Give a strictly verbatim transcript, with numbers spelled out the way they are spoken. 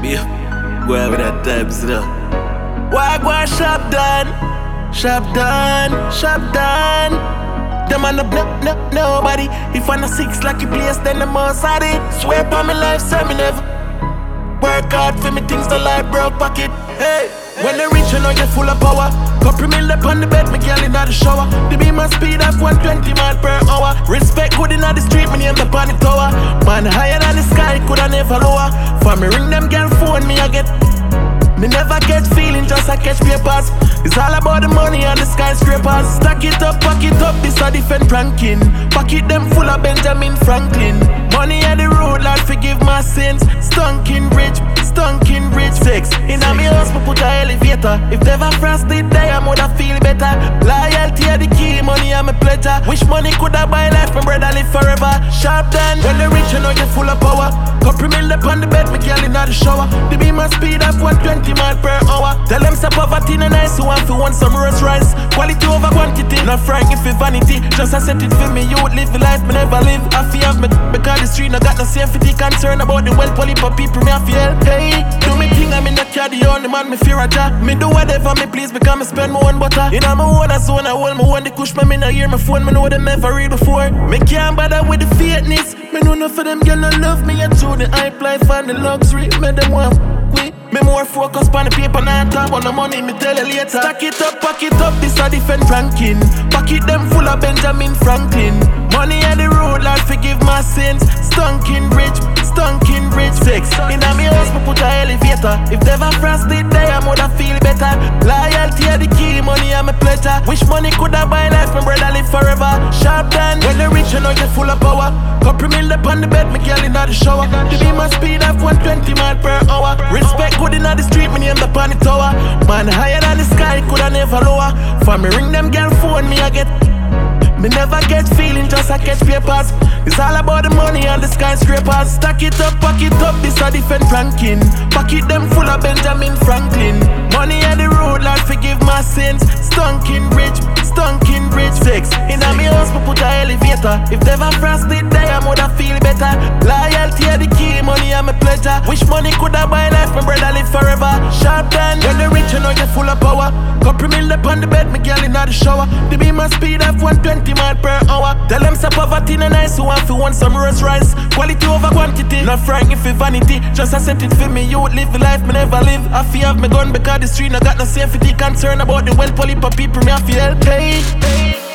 Yeah, go ahead with that types now. Why go and shop done? Shop done, shop done. Them on the no, no, nobody. If I'm a six lucky place, then the most of it. Swear by my life, so me never work hard for me things don't like broke pocket. Hey, when they reach, you know you're full of power. Couple mil up on the bed, me girl in the shower. The beam my speed of one twenty miles per hour. Respect good in the street, me name the on the tower. Man higher than the sky, coulda never lower. For me ring them girl phone, me I get. Me never get feeling, just I catch papers. It's all about the money and the skyscrapers. Stack it up, pack it up, this a different ranking. Pocket them full of Benjamin Franklin. Money on the road, Lord forgive my sins. Stunking rich, stunking rich. Sex in a me house, me put a elevator. If never frost it there, I woulda feel better. Loyalty are the key, money are my pleasure. Wish money coulda buy life, my brother live forever. Sharp done, when they rich, you know you're full of power. Couple mil up on the bed, me girl in the shower. The beam my speed of one twenty miles per hour. Tell them stop poverty no nice, who want to want some Rolls Royce. Quality over quantity, not frightened for vanity. Just a set it for me, you would live the life me never live. I feel have me because the street no got no safety concern about the well poly for people me I feel. Hey, do me thing, I'm in the car, the only man me fear a job. Me do whatever me please because me spend my own butter. In a my own zone, I hold my own the kush, me me no hear my phone, me know them never read before. Me can't bother with the fakeness. Me know enough of them girl no love me and through the hype life and the luxury. Me them want we. Me more focused on the paper, not talk on the money, me tell you later. Stack it up, pack it up, this a different ranking. Pocket them full of Benjamin Franklin. Money on the road, Lord forgive my sins. Stunking rich, stunking rich. Sex in a me house, me put a elevator. If never frost it there, I woulda feel better. Loyalty are the key, money are my pleasure. Wish money coulda buy life, my brother live forever. Sharp done, when they rich, you know you're full of power. Couple mil up on the bed, me girl in the shower. The beam my speed of one twenty miles per hour. Respect good in the street, me name the on the tower. Man higher than the sky, coulda never lower. For me ring them girl phone, me I get. Me never get feeling, just I catch papers. It's all about the money and the skyscrapers. Stack it up, pack it up, this a different ranking. Pocket them full of Benjamin Franklin. Money on the road, Lord forgive my sins. Stunking rich, stunking rich. Sex in a me house, me put a elevator. If never frost it there, I woulda feel better. Loyalty are the key, money are my pleasure. Wish money coulda buy life, my brother live forever. Sharp done, when they rich, you know you're full of power. Couple mil up on the bed, me girl in the shower. The beam my speed of one twenty miles per hour. Tell them stop poverty no nice, who want to want some Rolls Royce. Quality over quantity, not frightened for vanity. Just a set it for me, you would live the life me never live. I feel have me gun because the street no got no safety concern about the well poly for people me I feel. Hey, hey.